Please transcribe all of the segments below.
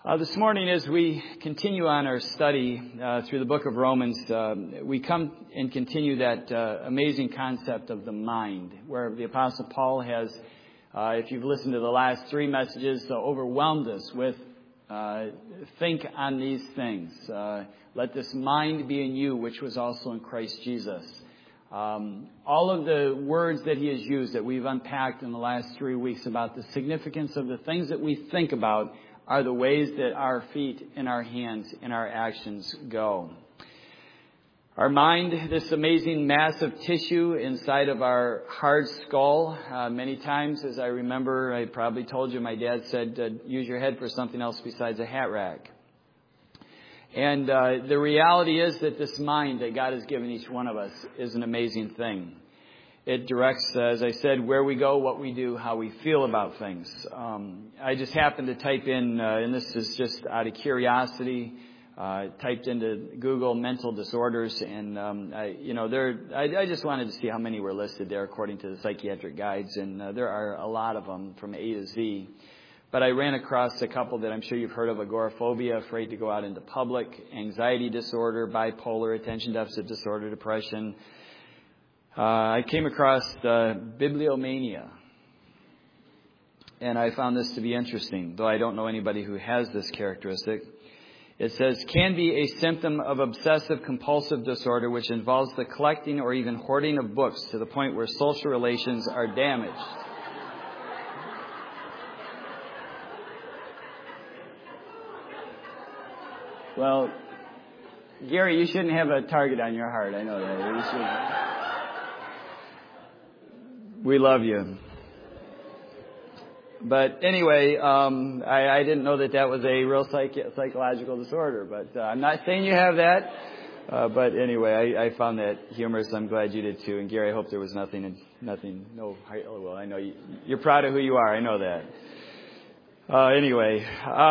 This morning, as we continue on our study through the book of Romans, we come and continue that amazing concept of the mind, where the Apostle Paul has, if you've listened to the last three messages, overwhelmed us with think on these things. Let this mind be in you, which was also in Christ Jesus. All of the words that he has used that we've unpacked in the last 3 weeks about the significance of the things that we think about are the ways that our feet and our hands and our actions go. Our mind, this amazing mass of tissue inside of our hard skull, many times, as I remember, I probably told you, my dad said, use your head for something else besides a hat rack. And the reality is that this mind that God has given each one of us is an amazing thing. It directs, as I said, where we go, what we do, how we feel about things. I just happened to type in, and this is just out of curiosity, typed into Google mental disorders, and I just wanted to see how many were listed there according to the psychiatric guides, and there are a lot of them from A to Z. But I ran across a couple that I'm sure you've heard of: agoraphobia, afraid to go out into public; anxiety disorder; bipolar, attention deficit disorder; depression. I came across bibliomania, and I found this to be interesting, though I don't know anybody who has this characteristic. It says, can be a symptom of obsessive compulsive disorder, which involves the collecting or even hoarding of books to the point where social relations are damaged. Well, Gary, you shouldn't have a target on your heart. I know that. You should. We love you. But anyway, I didn't know that was a real psychological disorder. But I'm not saying you have that. But anyway, I found that humorous. I'm glad you did too. And Gary, I hope there was nothing. No. Well, I know you're proud of who you are. I know that. Anyway,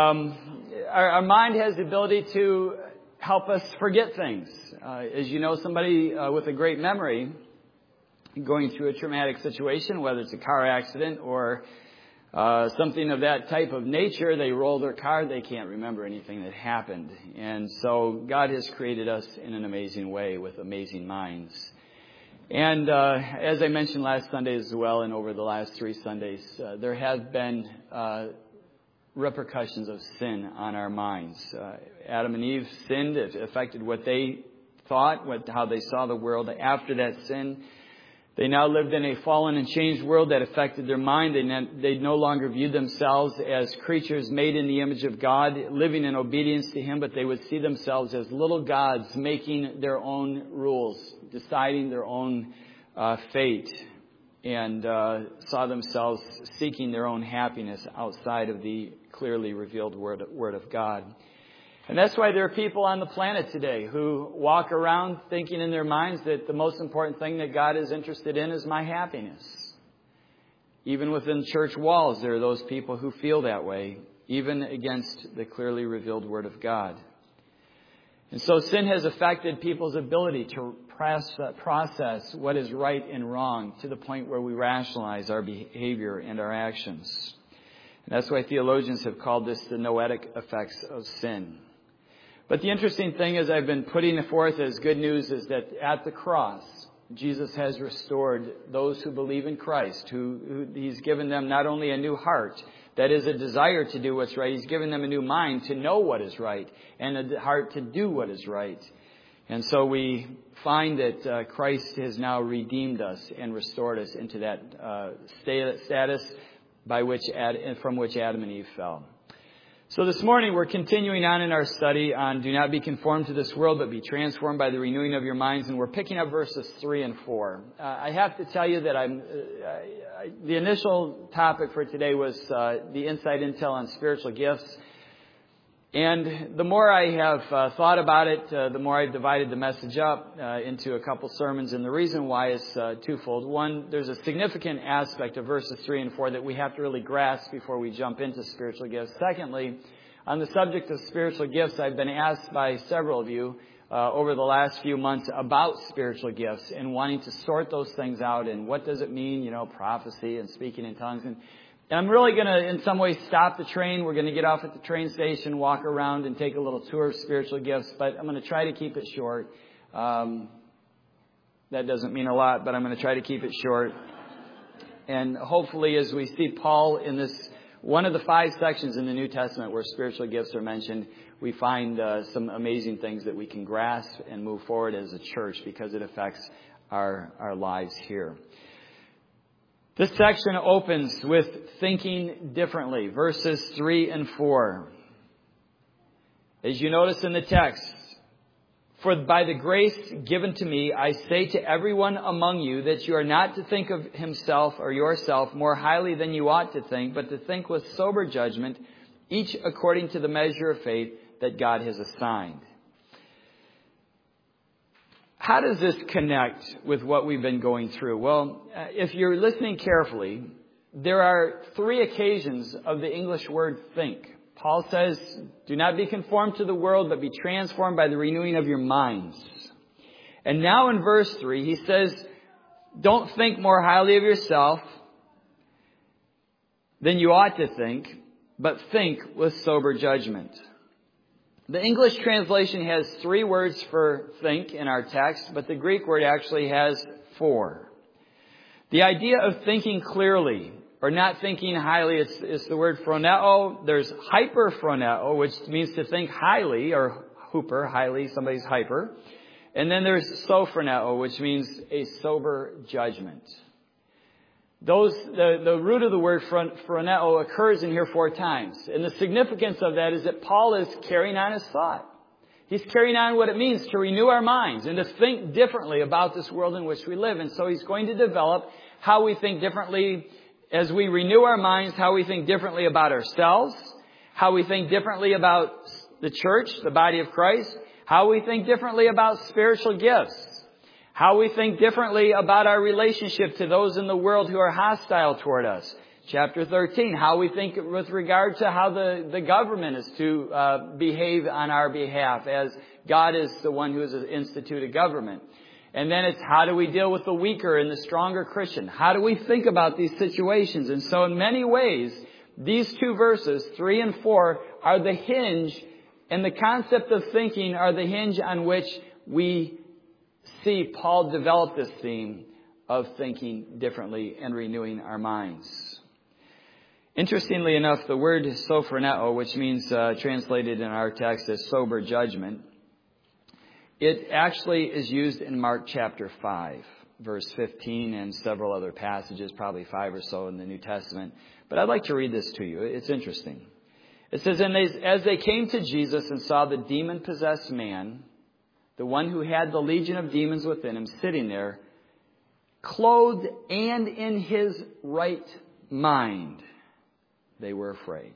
our mind has the ability to help us forget things. As you know, somebody with a great memory going through a traumatic situation, whether it's a car accident or something of that type of nature, they roll their car, they can't remember anything that happened. And so God has created us in an amazing way with amazing minds. And as I mentioned last Sunday as well, and over the last 3 Sundays, there have been repercussions of sin on our minds. Adam and Eve sinned. It affected what they thought, how they saw the world after that sin. They now lived in a fallen and changed world that affected their mind. They no longer viewed themselves as creatures made in the image of God, living in obedience to Him, but they would see themselves as little gods making their own rules, deciding their own fate, and saw themselves seeking their own happiness outside of the clearly revealed Word of God. And that's why there are people on the planet today who walk around thinking in their minds that the most important thing that God is interested in is my happiness. Even within church walls, there are those people who feel that way, even against the clearly revealed Word of God. And so sin has affected people's ability to process what is right and wrong to the point where we rationalize our behavior and our actions. And that's why theologians have called this the noetic effects of sin. But the interesting thing is I've been putting forth as good news is that at the cross, Jesus has restored those who believe in Christ, who He's given them not only a new heart, that is a desire to do what's right. He's given them a new mind to know what is right and a heart to do what is right. And so we find that Christ has now redeemed us and restored us into that status from which Adam and Eve fell. So this morning we're continuing on in our study on do not be conformed to this world, but be transformed by the renewing of your minds. And we're picking up verses 3 and 4. I have to tell you that the initial topic for today was the inside intel on spiritual gifts. And the more I have thought about it, the more I've divided the message up into a couple sermons. And the reason why is twofold. One, there's a significant aspect of verses 3 and 4 that we have to really grasp before we jump into spiritual gifts. Secondly, on the subject of spiritual gifts, I've been asked by several of you over the last few months about spiritual gifts and wanting to sort those things out and what does it mean, prophecy and speaking in tongues. And I'm really going to, in some ways, stop the train. We're going to get off at the train station, walk around, and take a little tour of spiritual gifts. But I'm going to try to keep it short. That doesn't mean a lot, but I'm going to try to keep it short. And hopefully, as we see Paul in this, one of the 5 sections in the New Testament where spiritual gifts are mentioned, we find some amazing things that we can grasp and move forward as a church because it affects our lives here. This section opens with thinking differently, verses 3 and 4. As you notice in the text, for by the grace given to me, I say to everyone among you that you are not to think of himself or yourself more highly than you ought to think, but to think with sober judgment, each according to the measure of faith that God has assigned. How does this connect with what we've been going through? Well, if you're listening carefully, there are 3 occasions of the English word think. Paul says, do not be conformed to the world, but be transformed by the renewing of your minds. And now in verse 3, he says, don't think more highly of yourself than you ought to think, but think with sober judgment. The English translation has 3 words for think in our text, but the Greek word actually has 4. The idea of thinking clearly, or not thinking highly, is the word phroneo. There's hyperphroneo, which means to think highly, or hooper, highly, somebody's hyper. And then there's sophroneo, which means a sober judgment. The root of the word phroneo occurs in here 4 times. And the significance of that is that Paul is carrying on his thought. He's carrying on what it means to renew our minds and to think differently about this world in which we live. And so he's going to develop how we think differently as we renew our minds, how we think differently about ourselves, how we think differently about the church, the body of Christ, how we think differently about spiritual gifts, how we think differently about our relationship to those in the world who are hostile toward us. Chapter 13, how we think with regard to how the government is to behave on our behalf, as God is the one who has instituted government. And then it's how do we deal with the weaker and the stronger Christian? How do we think about these situations? And so in many ways, these 2 verses, 3 and 4, are the hinge, and the concept of thinking are the hinge on which we see Paul develop this theme of thinking differently and renewing our minds. Interestingly enough, the word sophroneo, which means translated in our text as sober judgment, it actually is used in Mark chapter 5, verse 15, and several other passages, probably 5 or so in the New Testament. But I'd like to read this to you. It's interesting. It says, and as they came to Jesus and saw the demon-possessed man, the one who had the legion of demons within him, sitting there, clothed and in his right mind, they were afraid.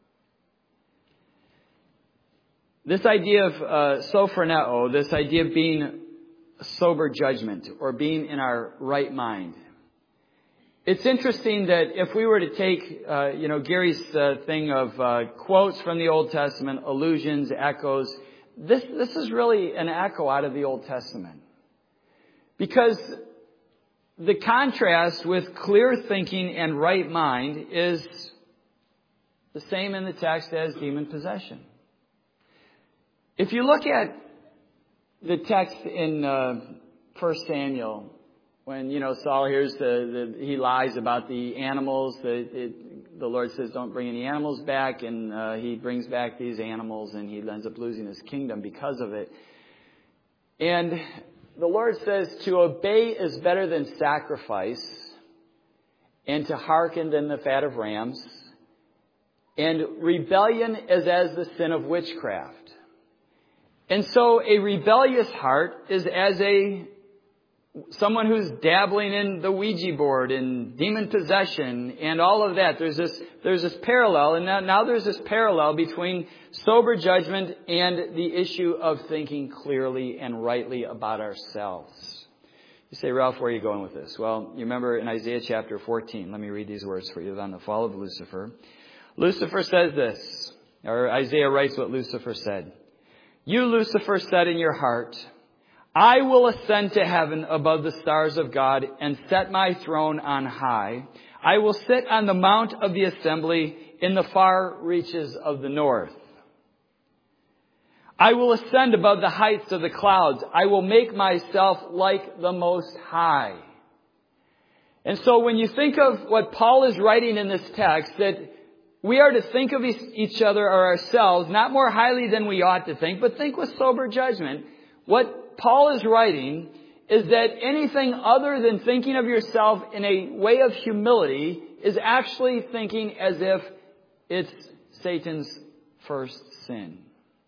This idea of sophroneo, this idea of being sober judgment or being in our right mind. It's interesting that if we were to take, Gary's thing of quotes from the Old Testament, allusions, echoes, this is really an echo out of the Old Testament. Because the contrast with clear thinking and right mind is the same in the text as demon possession. If you look at the text in 1 Samuel, when, Saul hears he lies about the animals, the Lord says don't bring any animals back, and he brings back these animals, and he ends up losing his kingdom because of it. And the Lord says to obey is better than sacrifice, and to hearken than the fat of rams, and rebellion is as the sin of witchcraft. And so a rebellious heart is as someone who's dabbling in the Ouija board and demon possession and all of that. There's this parallel, and now there's this parallel between sober judgment and the issue of thinking clearly and rightly about ourselves. You say, Ralph, where are you going with this? Well, you remember in Isaiah chapter 14. Let me read these words for you on the fall of Lucifer. Lucifer says this, or Isaiah writes what Lucifer said. You, Lucifer, said in your heart, I will ascend to heaven above the stars of God and set my throne on high. I will sit on the mount of the assembly in the far reaches of the north. I will ascend above the heights of the clouds. I will make myself like the Most High. And so when you think of what Paul is writing in this text, that we are to think of each other or ourselves, not more highly than we ought to think, but think with sober judgment. What Paul is writing is that anything other than thinking of yourself in a way of humility is actually thinking as if it's Satan's first sin.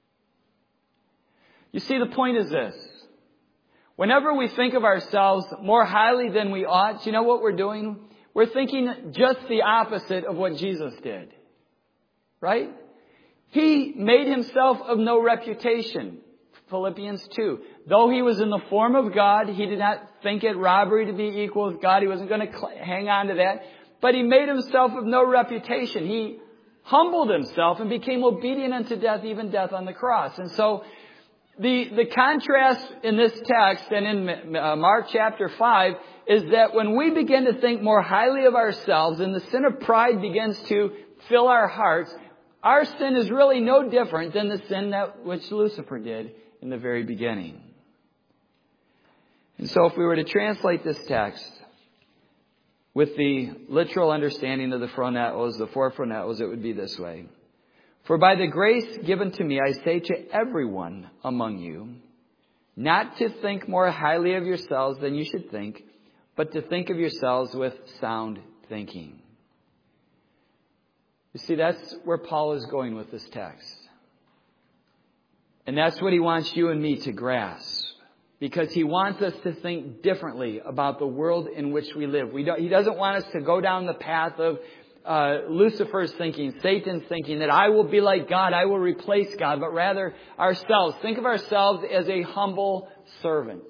You see, the point is this. Whenever we think of ourselves more highly than we ought, you know what we're doing? We're thinking just the opposite of what Jesus did. Right? He made himself of no reputation. Philippians 2. Though he was in the form of God, he did not think it robbery to be equal with God. He wasn't going to hang on to that. But he made himself of no reputation. He humbled himself and became obedient unto death, even death on the cross. And so the contrast in this text and in Mark chapter 5 is that when we begin to think more highly of ourselves and the sin of pride begins to fill our hearts, our sin is really no different than the sin which Lucifer did in the very beginning. And so if we were to translate this text with the literal understanding of the phroneos, the four phroneos, it would be this way. For by the grace given to me, I say to everyone among you, not to think more highly of yourselves than you should think, but to think of yourselves with sound thinking. You see, that's where Paul is going with this text. And that's what he wants you and me to grasp. Because he wants us to think differently about the world in which we live. He doesn't want us to go down the path of Lucifer's thinking, Satan's thinking, that I will be like God, I will replace God, but rather ourselves. Think of ourselves as a humble servant.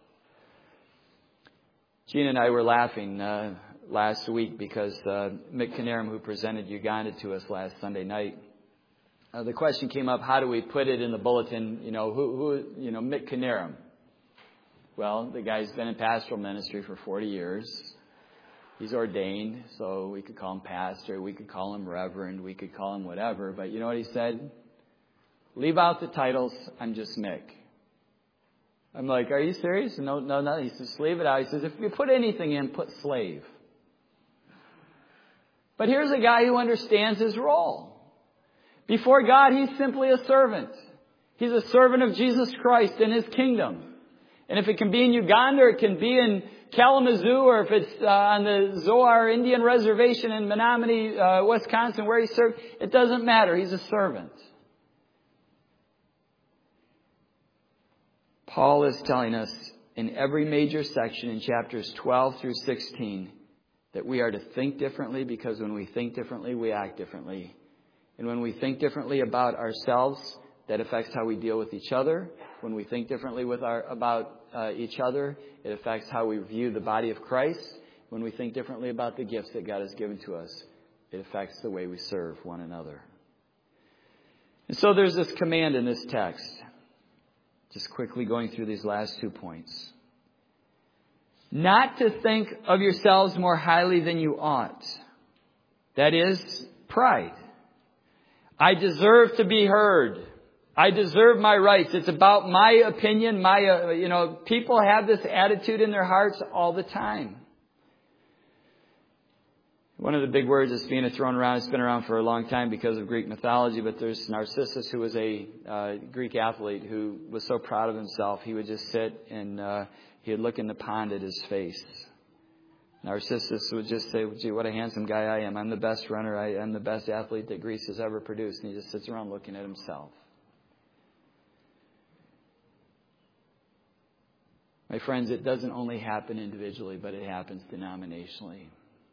Gina and I were laughing last week because Mick Kinaram, who presented Uganda to us last Sunday night, the question came up, how do we put it in the bulletin, who Mick Kinaram? Well, the guy's been in pastoral ministry for 40 years. He's ordained, so we could call him pastor, we could call him reverend, we could call him whatever. But you know what he said? Leave out the titles, I'm just Mick. I'm like, are you serious? No. He says, leave it out. He says, if you put anything in, put slave. But here's a guy who understands his role. Before God, he's simply a servant. He's a servant of Jesus Christ and his kingdom. And if it can be in Uganda, or it can be in Kalamazoo, or if it's on the Zoar Indian Reservation in Menominee, Wisconsin, where he served, it doesn't matter. He's a servant. Paul is telling us in every major section in chapters 12 through 16 that we are to think differently, because when we think differently, we act differently. And when we think differently about ourselves, that affects how we deal with each other. When we think differently about each other, it affects how we view the body of Christ. When we think differently about the gifts that God has given to us, it affects the way we serve one another. And so there's this command in this text. Just quickly going through these last 2 points. Not to think of yourselves more highly than you ought. That is pride. I deserve to be heard. I deserve my rights. It's about my opinion. People have this attitude in their hearts all the time. One of the big words that's being thrown around, it's been around for a long time because of Greek mythology, but there's Narcissus, who was a Greek athlete who was so proud of himself, he would just sit and he would look in the pond at his face. Narcissus would just say, gee, what a handsome guy I am. I'm the best runner. I am the best athlete that Greece has ever produced. And he just sits around looking at himself. My friends, it doesn't only happen individually, but it happens denominationally.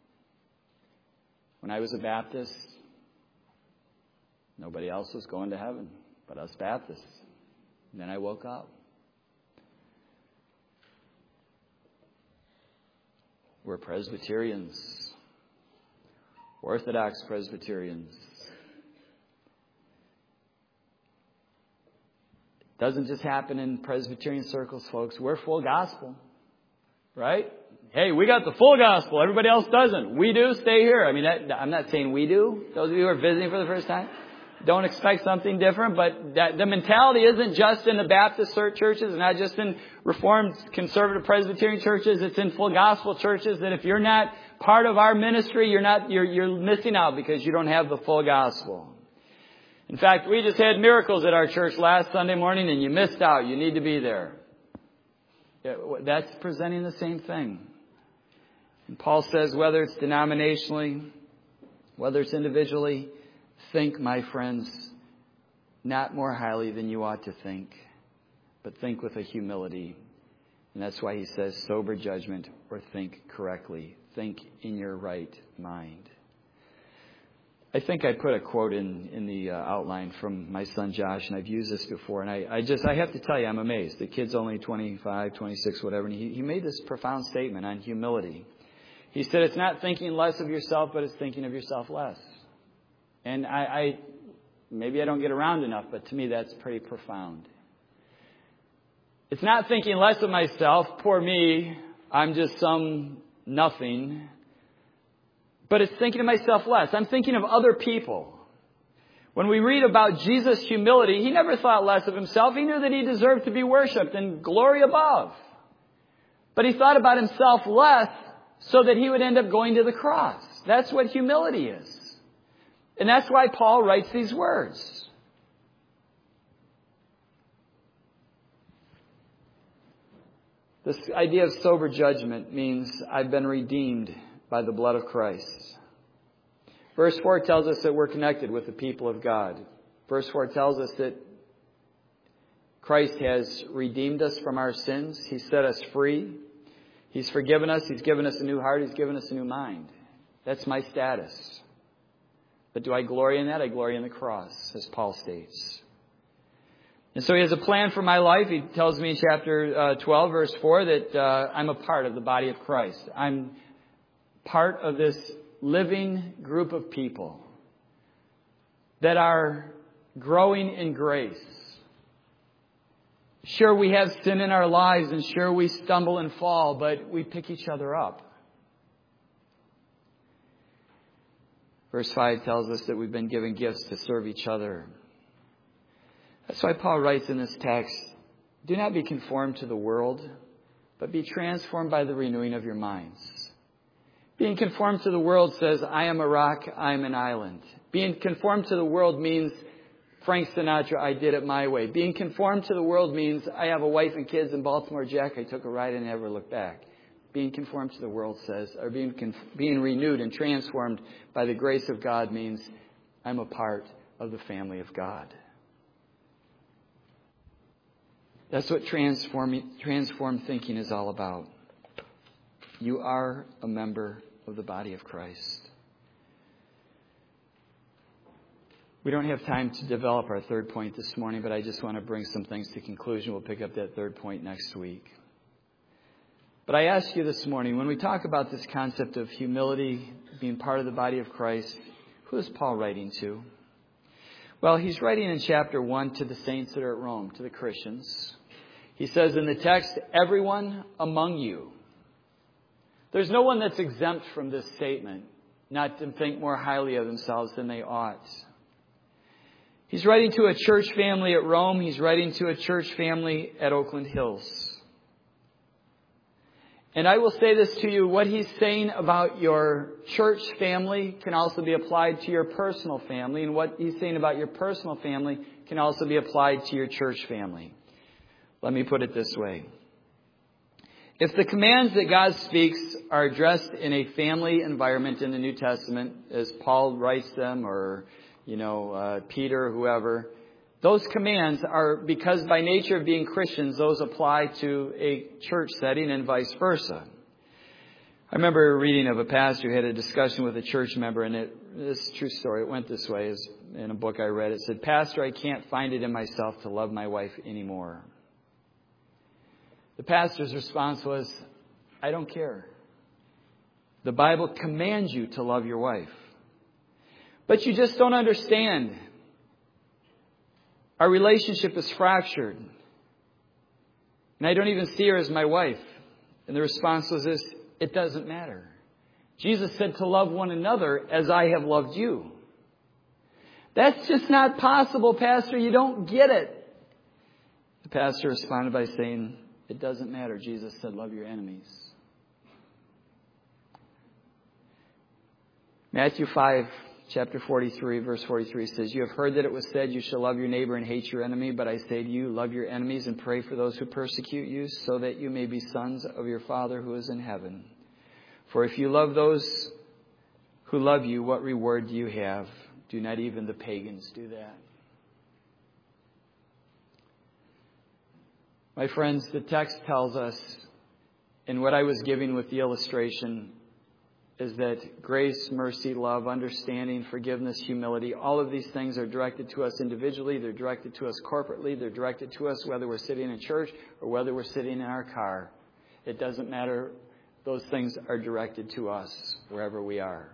When I was a Baptist, nobody else was going to heaven but us Baptists. And then I woke up. We're Presbyterians, Orthodox Presbyterians. It doesn't just happen in Presbyterian circles, folks. We're full gospel, right? Hey, we got the full gospel. Everybody else doesn't. We do. Stay here. I mean, I'm not saying we do. Those of you who are visiting for the first time, don't expect something different. But the mentality isn't just in the Baptist churches. It's not just in Reformed, Conservative, Presbyterian churches. It's in full gospel churches. That if you're not part of our ministry, you're missing out because you don't have the full gospel. In fact, we just had miracles at our church last Sunday morning, and you missed out. You need to be there. That's presenting the same thing. And Paul says, whether it's denominationally, whether it's individually, think, my friends, not more highly than you ought to think, but think with a humility. And that's why he says sober judgment or think correctly. Think in your right mind. I think I put a quote in the outline from my son Josh, and I've used this before. And I have to tell you, I'm amazed. The kid's only 25, 26, whatever. And he made this profound statement on humility. He said, it's not thinking less of yourself, but it's thinking of yourself less. And maybe I don't get around enough, but to me that's pretty profound. It's not thinking less of myself, poor me, I'm just some nothing. But it's thinking of myself less. I'm thinking of other people. When we read about Jesus' humility, he never thought less of himself. He knew that he deserved to be worshipped and glory above. But he thought about himself less so that he would end up going to the cross. That's what humility is. And that's why Paul writes these words. This idea of sober judgment means I've been redeemed by the blood of Christ. Verse 4 tells us that we're connected with the people of God. Verse 4 tells us that Christ has redeemed us from our sins. He set us free. He's forgiven us. He's given us a new heart. He's given us a new mind. That's my status. But do I glory in that? I glory in the cross, as Paul states. And so he has a plan for my life. He tells me in chapter 12, verse 4, that I'm a part of the body of Christ. I'm part of this living group of people that are growing in grace. Sure, we have sin in our lives, and sure, we stumble and fall, but we pick each other up. Verse 5 tells us that we've been given gifts to serve each other. That's why Paul writes in this text, do not be conformed to the world, but be transformed by the renewing of your minds. Being conformed to the world says, I am a rock, I am an island. Being conformed to the world means, Frank Sinatra, I did it my way. Being conformed to the world means, I have a wife and kids in Baltimore, Jack, I took a ride and never looked back. Being conformed to the world says, or being renewed and transformed by the grace of God means, I'm a part of the family of God. That's what transformed thinking is all about. You are a member of the body of Christ. We don't have time to develop our third point this morning, but I just want to bring some things to conclusion. We'll pick up that third point next week. But I ask you this morning, when we talk about this concept of humility, being part of the body of Christ, who is Paul writing to? Well, he's writing in chapter 1 to the saints that are at Rome, to the Christians. He says in the text, everyone among you. There's no one that's exempt from this statement, not to think more highly of themselves than they ought. He's writing to a church family at Rome. He's writing to a church family at Oakland Hills. And I will say this to you, what he's saying about your church family can also be applied to your personal family. And what he's saying about your personal family can also be applied to your church family. Let me put it this way. If the commands that God speaks are addressed in a family environment in the New Testament, as Paul writes them, or Peter, whoever, those commands are, because by nature of being Christians, those apply to a church setting and vice versa. I remember reading of a pastor who had a discussion with a church member, and this is a true story. It went this way, as in a book I read. It said, Pastor, I can't find it in myself to love my wife anymore. The pastor's response was, I don't care. The Bible commands you to love your wife. But you just don't understand. Our relationship is fractured. And I don't even see her as my wife. And the response was this, It doesn't matter. Jesus said to love one another as I have loved you. That's just not possible, Pastor. You don't get it. The pastor responded by saying, it doesn't matter. Jesus said, love your enemies. Matthew 5, chapter 43, verse 43 says, you have heard that it was said, you shall love your neighbor and hate your enemy. But I say to you, love your enemies and pray for those who persecute you, so that you may be sons of your Father who is in heaven. For if you love those who love you, what reward do you have? Do not even the pagans do that? My friends, the text tells us, and what I was giving with the illustration, is that grace, mercy, love, understanding, forgiveness, humility, all of these things are directed to us individually. They're directed to us corporately. They're directed to us whether we're sitting in church or whether we're sitting in our car. It doesn't matter. Those things are directed to us wherever we are.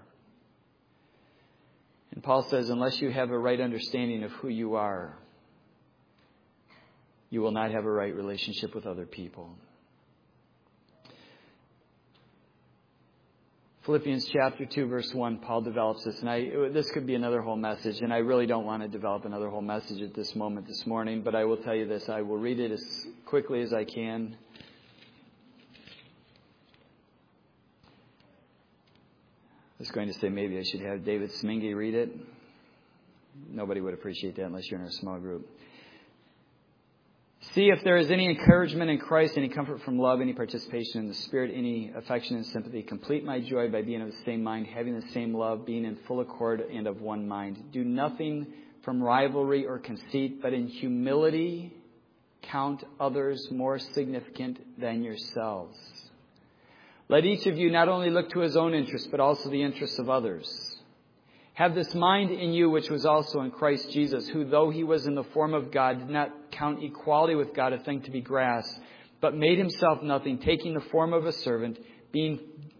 And Paul says, unless you have a right understanding of who you are, you will not have a right relationship with other people. Philippians chapter 2, verse 1, Paul develops this. And this could be another whole message, and I really don't want to develop another whole message at this moment this morning, but I will tell you this. I will read it as quickly as I can. I was going to say maybe I should have David Smingy read it. Nobody would appreciate that unless you're in a small group. See if there is any encouragement in Christ, any comfort from love, any participation in the Spirit, any affection and sympathy. Complete my joy by being of the same mind, having the same love, being in full accord and of one mind. Do nothing from rivalry or conceit, but in humility count others more significant than yourselves. Let each of you not only look to his own interests, but also the interests of others. Have this mind in you, which was also in Christ Jesus, who, though he was in the form of God, did not count equality with God a thing to be grasped, but made himself nothing, taking the form of a servant, being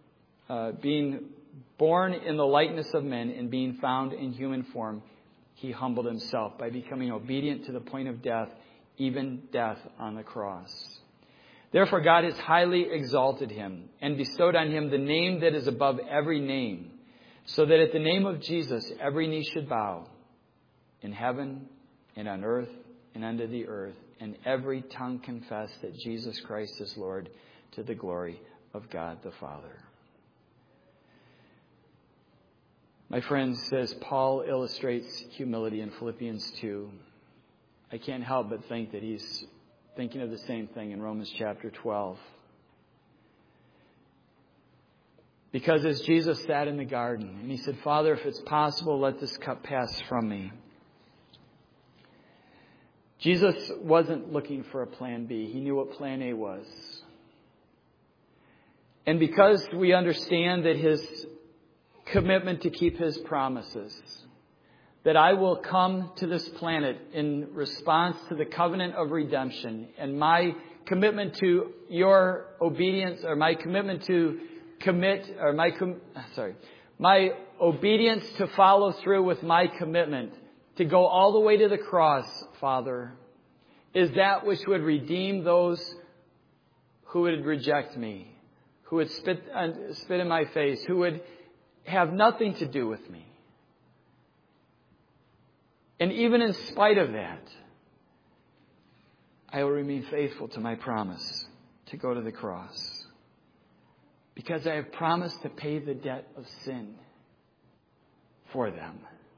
born in the likeness of men, and being found in human form, he humbled himself by becoming obedient to the point of death, even death on the cross. Therefore God has highly exalted him and bestowed on him the name that is above every name, so that at the name of Jesus every knee should bow, in heaven and on earth and under the earth, and every tongue confess that Jesus Christ is Lord, to the glory of God the Father. My friends, as Paul illustrates humility in Philippians 2, I can't help but think that he's thinking of the same thing in Romans chapter 12. Because as Jesus sat in the garden and he said, Father, if it's possible, let this cup pass from me. Jesus wasn't looking for a plan B. He knew what plan A was. And because we understand that his commitment to keep his promises, that I will come to this planet in response to the covenant of redemption, and my commitment to your obedience, or my commitment to my obedience to follow through with my commitment to go all the way to the cross, Father, is that which would redeem those who would reject me, who would spit in my face, who would have nothing to do with me. And even in spite of that, I will remain faithful to my promise to go to the cross. Because I have promised to pay the debt of sin for them.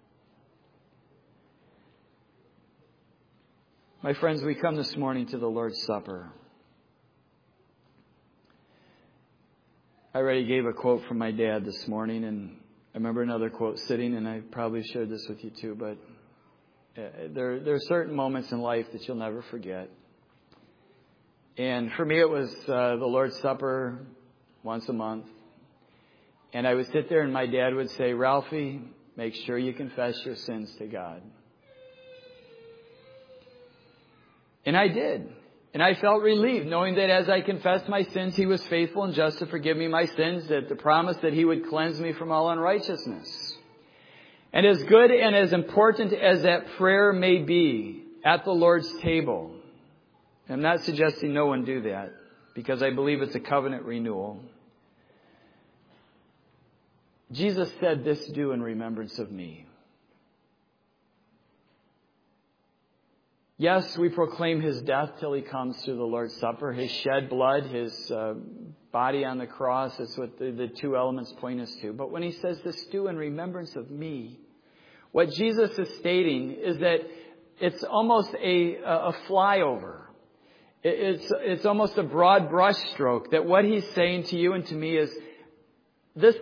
My friends, we come this morning to the Lord's Supper. I already gave a quote from my dad this morning, and I remember another quote sitting, and I probably shared this with you too, but there are certain moments in life that you'll never forget. And for me, it was the Lord's Supper once a month. And I would sit there and my dad would say, Ralphie, make sure you confess your sins to God. And I did. And I felt relieved knowing that as I confessed my sins, he was faithful and just to forgive me my sins, that the promise that he would cleanse me from all unrighteousness. And as good and as important as that prayer may be at the Lord's table, I'm not suggesting no one do that, because I believe it's a covenant renewal. Jesus said, "This do in remembrance of me." Yes, we proclaim His death till He comes through the Lord's Supper. His shed blood, His body on the cross, is what the two elements point us to. But when He says, "This do in remembrance of me," what Jesus is stating is that it's almost a flyover. It's almost a broad brush stroke. That what He's saying to you and to me is, this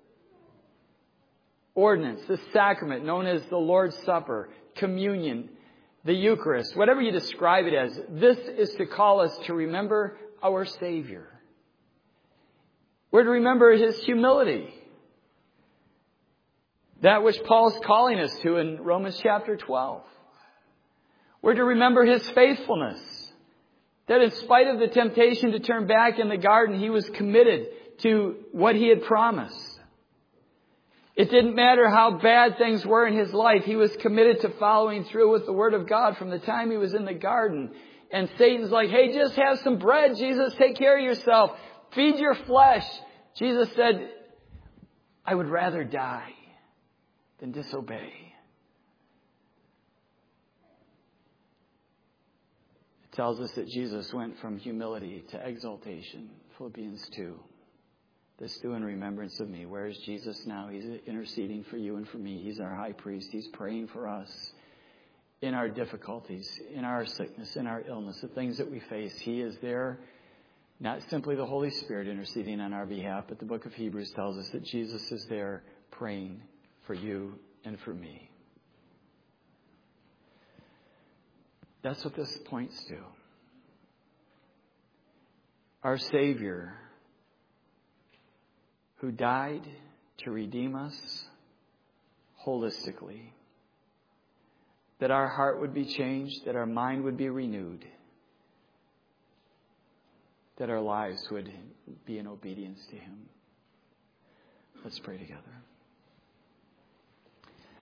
ordinance, this sacrament known as the Lord's Supper, communion, the Eucharist, whatever you describe it as, this is to call us to remember our Savior. We're to remember His humility. That which Paul's calling us to in Romans chapter 12. We're to remember His faithfulness. That in spite of the temptation to turn back in the garden, He was committed to what He had promised. It didn't matter how bad things were in His life. He was committed to following through with the Word of God from the time He was in the garden. And Satan's like, "Hey, just have some bread, Jesus. Take care of yourself. Feed your flesh." Jesus said, "I would rather die than disobey." It tells us that Jesus went from humility to exaltation. Philippians 2. "This do in remembrance of me." Where is Jesus now? He's interceding for you and for me. He's our high priest. He's praying for us in our difficulties, in our sickness, in our illness, the things that we face. He is there, not simply the Holy Spirit interceding on our behalf, but the book of Hebrews tells us that Jesus is there praying for you and for me. That's what this points to. Our Savior, who died to redeem us holistically. That our heart would be changed, that our mind would be renewed, that our lives would be in obedience to Him. Let's pray together.